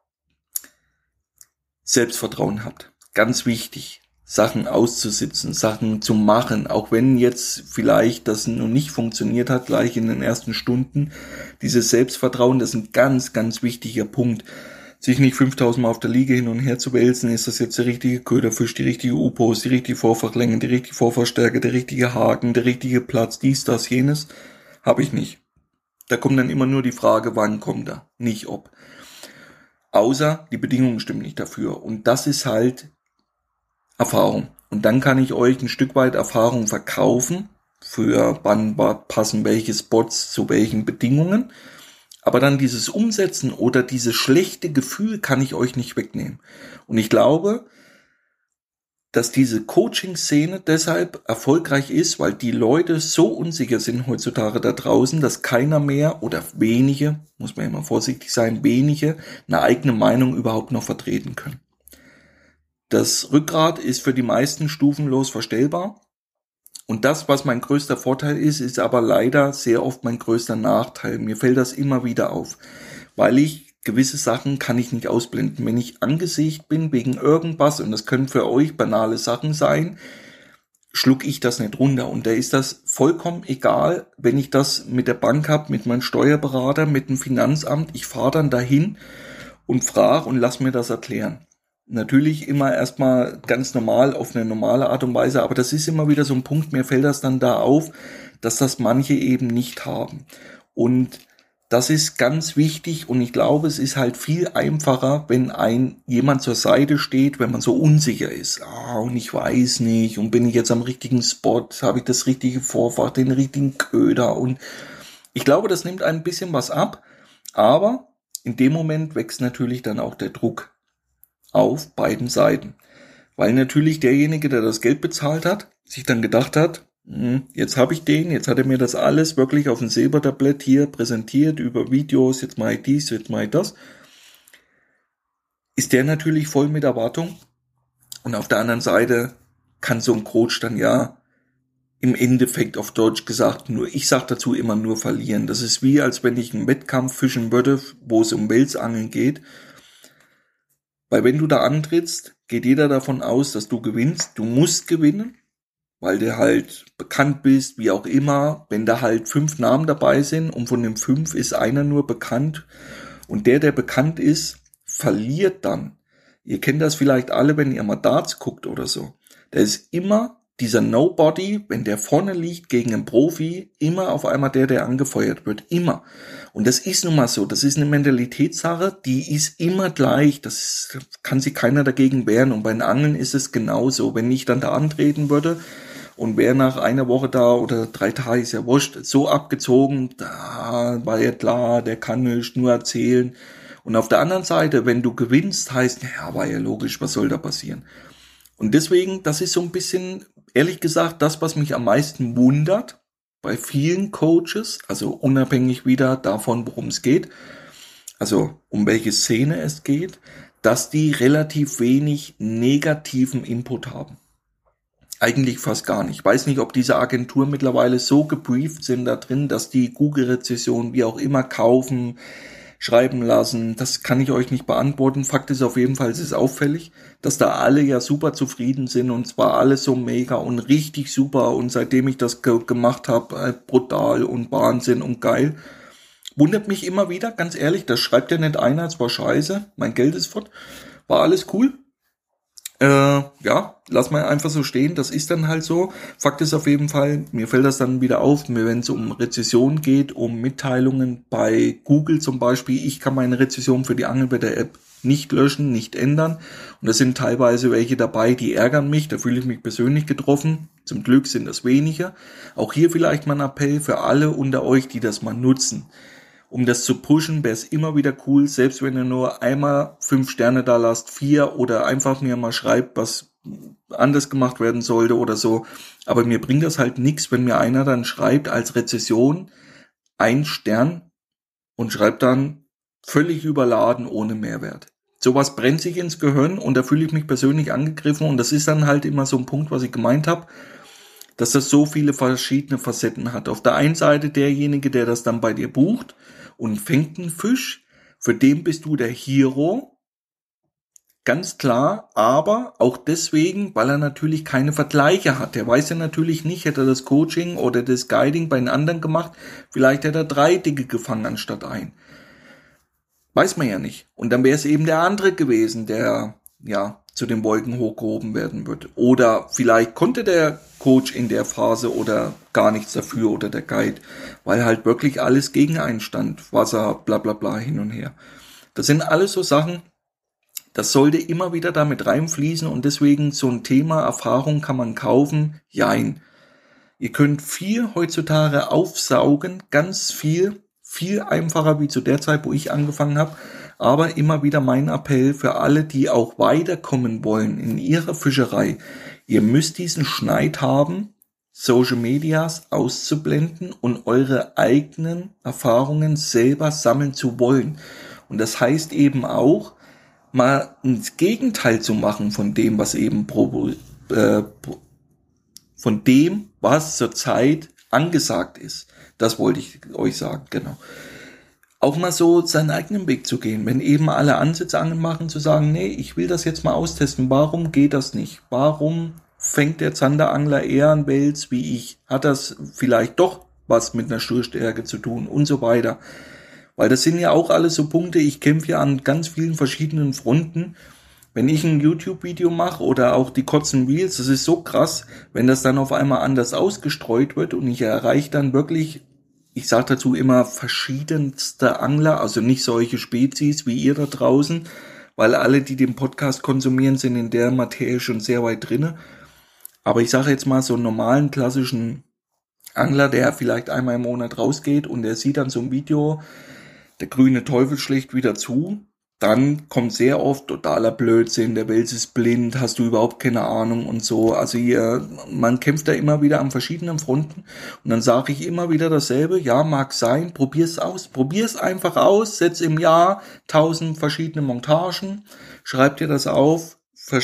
Speaker 1: Selbstvertrauen habt. Ganz wichtig, Sachen auszusitzen, Sachen zu machen, auch wenn jetzt vielleicht das noch nicht funktioniert hat, gleich in den ersten Stunden. Dieses Selbstvertrauen, das ist ein ganz, ganz wichtiger Punkt. Sich nicht 5000 Mal auf der Liege hin und her zu wälzen, ist das jetzt der richtige Köderfisch, die richtige U-Post, die richtige Vorfachlänge, die richtige Vorfachstärke, der richtige Haken, der richtige Platz, dies, das, jenes, habe ich nicht. Da kommt dann immer nur die Frage, wann kommt er, nicht ob. Außer die Bedingungen stimmen nicht dafür. Und das ist halt Erfahrung. Und dann kann ich euch ein Stück weit Erfahrung verkaufen, für wann passen welche Spots zu welchen Bedingungen. Aber dann dieses Umsetzen oder dieses schlechte Gefühl kann ich euch nicht wegnehmen. Und ich glaube, dass diese Coaching-Szene deshalb erfolgreich ist, weil die Leute so unsicher sind heutzutage da draußen, dass keiner mehr oder wenige, muss man immer vorsichtig sein, wenige eine eigene Meinung überhaupt noch vertreten können. Das Rückgrat ist für die meisten stufenlos verstellbar. Und das, was mein größter Vorteil ist, ist aber leider sehr oft mein größter Nachteil. Mir fällt das immer wieder auf, weil ich gewisse Sachen kann ich nicht ausblenden. Wenn ich angesichts bin wegen irgendwas, und das können für euch banale Sachen sein, schluck ich das nicht runter. Und da ist das vollkommen egal, wenn ich das mit der Bank habe, mit meinem Steuerberater, mit dem Finanzamt. Ich fahre dann dahin und frage und lass mir das erklären. Natürlich immer erstmal ganz normal, auf eine normale Art und Weise, aber das ist immer wieder so ein Punkt, mir fällt das dann da auf, dass das manche eben nicht haben. Und Das ist ganz wichtig und ich glaube, es ist halt viel einfacher, wenn jemand zur Seite steht, wenn man so unsicher ist. Und ich weiß nicht, und bin ich jetzt am richtigen Spot, habe ich das richtige Vorfach, den richtigen Köder, und ich glaube, das nimmt ein bisschen was ab, aber in dem Moment wächst natürlich dann auch der Druck auf beiden Seiten. Weil natürlich derjenige, der das Geld bezahlt hat, sich dann gedacht hat, jetzt habe ich den, jetzt hat er mir das alles wirklich auf dem Silbertablett hier präsentiert über Videos, jetzt mache ich dies, jetzt mache ich das. Ist der natürlich voll mit Erwartung. Und auf der anderen Seite kann so ein Coach dann ja im Endeffekt auf Deutsch gesagt ich sage dazu immer nur verlieren. Das ist wie, als wenn ich einen Wettkampf fischen würde, wo es um Welsangeln geht. Weil wenn du da antrittst, geht jeder davon aus, dass du gewinnst. Du musst gewinnen, weil du halt bekannt bist, wie auch immer. Wenn da halt 5 Namen dabei sind und von den 5 ist einer nur bekannt und der bekannt ist, verliert dann. Ihr kennt das vielleicht alle, wenn ihr mal Darts guckt oder so. Da ist immer dieser Nobody, wenn der vorne liegt gegen einen Profi, immer auf einmal der angefeuert wird. Immer. Und das ist nun mal so. Das ist eine Mentalitätssache, die ist immer gleich. Das kann sich keiner dagegen wehren. Und bei den Angeln ist es genauso. Wenn ich dann da antreten würde und wäre nach einer Woche da oder 3 Tage, ist ja wurscht, so abgezogen, da war ja klar, der kann nicht nur erzählen. Und auf der anderen Seite, wenn du gewinnst, heißt, ja, war ja logisch, was soll da passieren? Und deswegen, das ist so ein bisschen, ehrlich gesagt, das, was mich am meisten wundert bei vielen Coaches, also unabhängig wieder davon, worum es geht, also um welche Szene es geht, dass die relativ wenig negativen Input haben. Eigentlich fast gar nicht. Ich weiß nicht, ob diese Agenturen mittlerweile so gebrieft sind da drin, dass die Google-Rezession wie auch immer kaufen, schreiben lassen. Das kann ich euch nicht beantworten. Fakt ist auf jeden Fall, es ist auffällig, dass da alle ja super zufrieden sind und zwar alles so mega und richtig super und seitdem ich das gemacht habe, brutal und Wahnsinn und geil. Wundert mich immer wieder, ganz ehrlich, das schreibt ja nicht einer, es war scheiße, mein Geld ist fort, war alles cool. Ja, lass mal einfach so stehen, das ist dann halt so. Fakt ist auf jeden Fall, mir fällt das dann wieder auf, wenn es um Rezession geht, um Mitteilungen bei Google zum Beispiel. Ich kann meine Rezession für die Angelwetter-App nicht löschen, nicht ändern. Und da sind teilweise welche dabei, die ärgern mich, da fühle ich mich persönlich getroffen. Zum Glück sind das wenige. Auch hier vielleicht mal ein Appell für alle unter euch, die das mal nutzen. Um das zu pushen, wäre es immer wieder cool, selbst wenn ihr nur einmal 5 Sterne da lasst, 4 oder einfach mir mal schreibt, was anders gemacht werden sollte oder so. Aber mir bringt das halt nichts, wenn mir einer dann schreibt als Rezession 1 Stern und schreibt dann völlig überladen ohne Mehrwert. Sowas brennt sich ins Gehirn und da fühle ich mich persönlich angegriffen und das ist dann halt immer so ein Punkt, was ich gemeint habe, dass das so viele verschiedene Facetten hat. Auf der einen Seite derjenige, der das dann bei dir bucht und fängt einen Fisch, für den bist du der Hero, ganz klar, aber auch deswegen, weil er natürlich keine Vergleiche hat. Der weiß ja natürlich nicht, hätte er das Coaching oder das Guiding bei den anderen gemacht, vielleicht hätte er 3 Dicke gefangen anstatt 1. Weiß man ja nicht. Und dann wäre es eben der andere gewesen, der ja zu den Wolken hochgehoben werden wird. Oder vielleicht konnte der Coach in der Phase oder gar nichts dafür oder der Guide, weil halt wirklich alles gegen einen stand. Wasser, bla bla bla, hin und her. Das sind alles so Sachen, das sollte immer wieder damit reinfließen und deswegen so ein Thema Erfahrung kann man kaufen, jein. Ihr könnt viel heutzutage aufsaugen, ganz viel einfacher wie zu der Zeit, wo ich angefangen habe. Aber immer wieder mein Appell für alle, die auch weiterkommen wollen in ihrer Fischerei. Ihr müsst diesen Schneid haben, Social Medias auszublenden und eure eigenen Erfahrungen selber sammeln zu wollen. Und das heißt eben auch, mal ins Gegenteil zu machen von dem, was eben von dem, was zurzeit angesagt ist. Das wollte ich euch sagen, genau. Auch mal so seinen eigenen Weg zu gehen. Wenn eben alle Ansitzangeln machen, zu sagen, nee, ich will das jetzt mal austesten. Warum geht das nicht? Warum fängt der Zanderangler eher an Wels wie ich? Hat das vielleicht doch was mit einer Sturstärke zu tun und so weiter? Weil das sind ja auch alles so Punkte, ich kämpfe ja an ganz vielen verschiedenen Fronten. Wenn ich ein YouTube-Video mache oder auch die Kotzen Reels, das ist so krass, wenn das dann auf einmal anders ausgestreut wird und ich erreiche dann wirklich ich sage dazu immer verschiedenste Angler, also nicht solche Spezies wie ihr da draußen, weil alle, die den Podcast konsumieren, sind in der Materie schon sehr weit drinne. Aber ich sage jetzt mal so einen normalen, klassischen Angler, der vielleicht einmal im Monat rausgeht und der sieht dann so ein Video, der grüne Teufel schlägt wieder zu, dann kommt sehr oft totaler Blödsinn, der Wels ist blind, hast du überhaupt keine Ahnung und so. Also man kämpft da immer wieder an verschiedenen Fronten und dann sage ich immer wieder dasselbe, ja, mag sein, probier's aus, probier's einfach aus, setz im Jahr 1000 verschiedene Montagen, schreib dir das auf,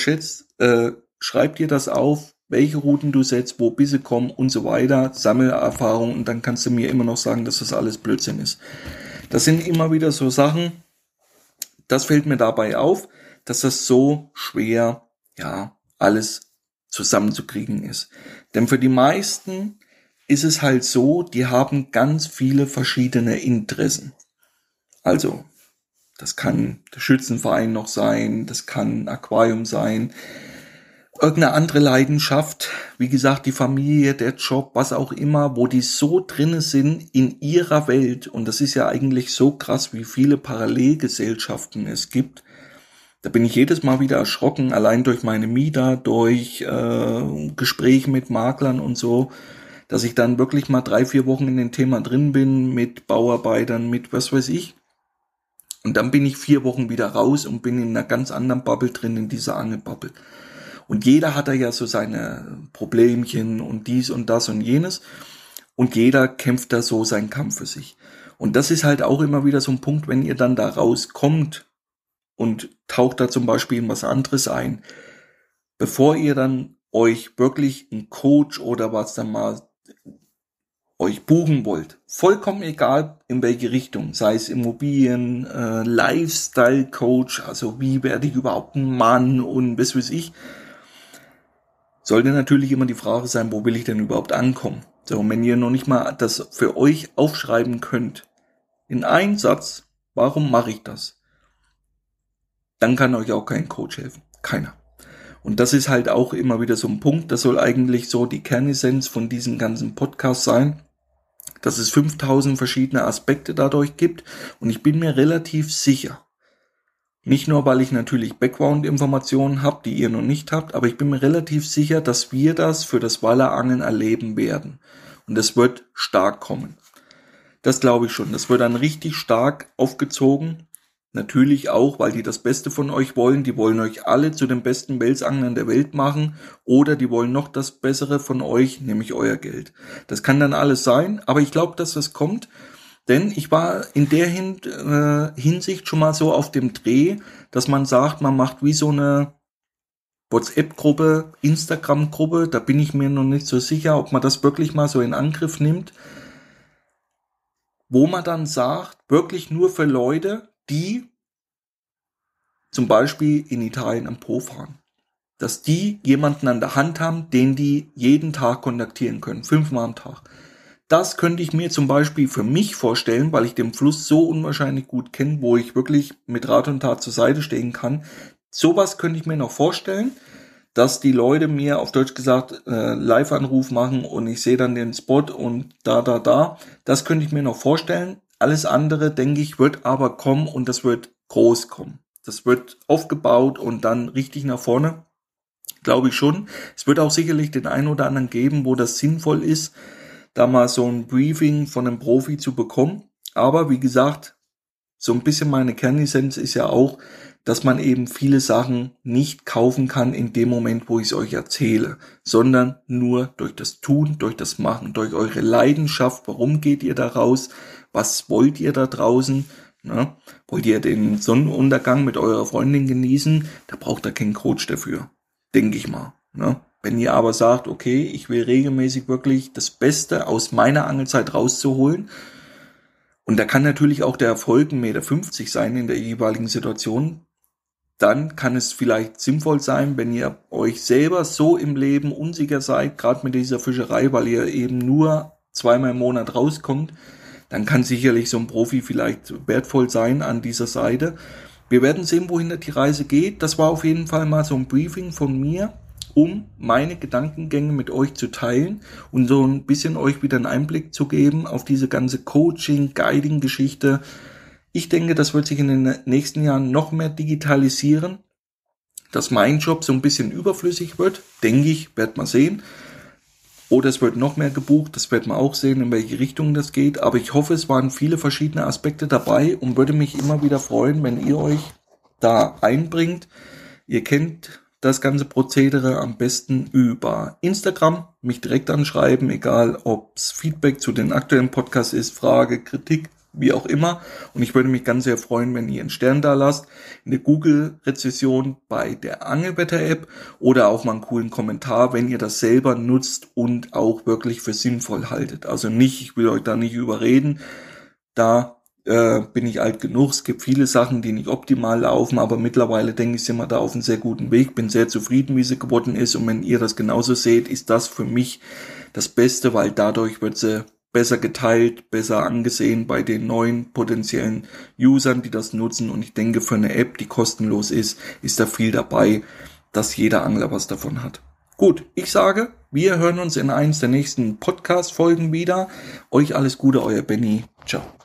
Speaker 1: schreib dir das auf, welche Routen du setzt, wo Bisse kommen und so weiter, sammle Erfahrung und dann kannst du mir immer noch sagen, dass das alles Blödsinn ist. Das sind immer wieder so Sachen, das fällt mir dabei auf, dass das so schwer, ja, alles zusammenzukriegen ist. Denn für die meisten ist es halt so, die haben ganz viele verschiedene Interessen. Also, das kann der Schützenverein noch sein, das kann ein Aquarium sein, irgendeine andere Leidenschaft, wie gesagt, die Familie, der Job, was auch immer, wo die so drinne sind in ihrer Welt. Und das ist ja eigentlich so krass, wie viele Parallelgesellschaften es gibt. Da bin ich jedes Mal wieder erschrocken, allein durch meine Mieter, durch Gespräche mit Maklern und so, dass ich dann wirklich mal 3-4 Wochen in dem Thema drin bin, mit Bauarbeitern, mit was weiß ich. Und dann bin ich 4 Wochen wieder raus und bin in einer ganz anderen Bubble drin, in dieser Angelbubble. Und jeder hat da ja so seine Problemchen und dies und das und jenes. Und jeder kämpft da so seinen Kampf für sich. Und das ist halt auch immer wieder so ein Punkt, wenn ihr dann da rauskommt und taucht da zum Beispiel in was anderes ein. Bevor ihr dann euch wirklich einen Coach oder was dann mal euch buchen wollt, vollkommen egal in welche Richtung, sei es Immobilien, Lifestyle-Coach, also wie werde ich überhaupt ein Mann und was weiß ich, sollte natürlich immer die Frage sein, wo will ich denn überhaupt ankommen? So, und wenn ihr noch nicht mal das für euch aufschreiben könnt, in einen Satz, warum mache ich das? Dann kann euch auch kein Coach helfen. Keiner. Und das ist halt auch immer wieder so ein Punkt, das soll eigentlich so die Kernessenz von diesem ganzen Podcast sein, dass es 5000 verschiedene Aspekte dadurch gibt und ich bin mir relativ sicher, nicht nur, weil ich natürlich Background-Informationen habe, die ihr noch nicht habt, aber ich bin mir relativ sicher, dass wir das für das Wallerangeln erleben werden. Und das wird stark kommen. Das glaube ich schon. Das wird dann richtig stark aufgezogen. Natürlich auch, weil die das Beste von euch wollen. Die wollen euch alle zu den besten Welsanglern der Welt machen. Oder die wollen noch das Bessere von euch, nämlich euer Geld. Das kann dann alles sein, aber ich glaube, dass das kommt. Denn ich war in der Hinsicht schon mal so auf dem Dreh, dass man sagt, man macht wie so eine WhatsApp-Gruppe, Instagram-Gruppe. Da bin ich mir noch nicht so sicher, ob man das wirklich mal so in Angriff nimmt. Wo man dann sagt, wirklich nur für Leute, die zum Beispiel in Italien am Po fahren. Dass die jemanden an der Hand haben, den die jeden Tag kontaktieren können, 5-mal am Tag. Das könnte ich mir zum Beispiel für mich vorstellen, weil ich den Fluss so unwahrscheinlich gut kenne, wo ich wirklich mit Rat und Tat zur Seite stehen kann. Sowas könnte ich mir noch vorstellen, dass die Leute mir auf Deutsch gesagt Live-Anruf machen und ich sehe dann den Spot und da. Das könnte ich mir noch vorstellen. Alles andere, denke ich, wird aber kommen und das wird groß kommen. Das wird aufgebaut und dann richtig nach vorne, glaube ich schon. Es wird auch sicherlich den einen oder anderen geben, wo das sinnvoll ist, da mal so ein Briefing von einem Profi zu bekommen. Aber wie gesagt, so ein bisschen meine Kernessenz ist ja auch, dass man eben viele Sachen nicht kaufen kann in dem Moment, wo ich es euch erzähle, sondern nur durch das Tun, durch das Machen, durch eure Leidenschaft. Warum geht ihr da raus? Was wollt ihr da draußen? Ne? Wollt ihr den Sonnenuntergang mit eurer Freundin genießen? Da braucht ihr keinen Coach dafür, denke ich mal. Ne? Wenn ihr aber sagt, okay, ich will regelmäßig wirklich das Beste aus meiner Angelzeit rauszuholen, und da kann natürlich auch der Erfolg 1,50 Meter sein in der jeweiligen Situation, dann kann es vielleicht sinnvoll sein, wenn ihr euch selber so im Leben unsicher seid, gerade mit dieser Fischerei, weil ihr eben nur 2-mal im Monat rauskommt, dann kann sicherlich so ein Profi vielleicht wertvoll sein an dieser Seite. Wir werden sehen, wohin die Reise geht. Das war auf jeden Fall mal so ein Briefing von mir, um meine Gedankengänge mit euch zu teilen und so ein bisschen euch wieder einen Einblick zu geben auf diese ganze Coaching, Guiding-Geschichte. Ich denke, das wird sich in den nächsten Jahren noch mehr digitalisieren, dass mein Job so ein bisschen überflüssig wird, denke ich, wird man sehen. Oder es wird noch mehr gebucht, das wird man auch sehen, in welche Richtung das geht. Aber ich hoffe, es waren viele verschiedene Aspekte dabei und würde mich immer wieder freuen, wenn ihr euch da einbringt. Ihr kennt das ganze Prozedere am besten über Instagram, mich direkt anschreiben, egal ob es Feedback zu den aktuellen Podcasts ist, Frage, Kritik, wie auch immer. Und ich würde mich ganz sehr freuen, wenn ihr einen Stern da lasst, eine Google-Rezession bei der Angelwetter-App oder auch mal einen coolen Kommentar, wenn ihr das selber nutzt und auch wirklich für sinnvoll haltet. Also nicht, ich will euch da nicht überreden, da bin ich alt genug. Es gibt viele Sachen, die nicht optimal laufen, aber mittlerweile denke ich, sind wir da auf einem sehr guten Weg. Bin sehr zufrieden, wie sie geworden ist. Und wenn ihr das genauso seht, ist das für mich das Beste, weil dadurch wird sie besser geteilt, besser angesehen bei den neuen potenziellen Usern, die das nutzen. Und ich denke, für eine App, die kostenlos ist da viel dabei, dass jeder Angler was davon hat. Gut, ich sage, wir hören uns in eins der nächsten Podcast-Folgen wieder. Euch alles Gute, euer Benny. Ciao.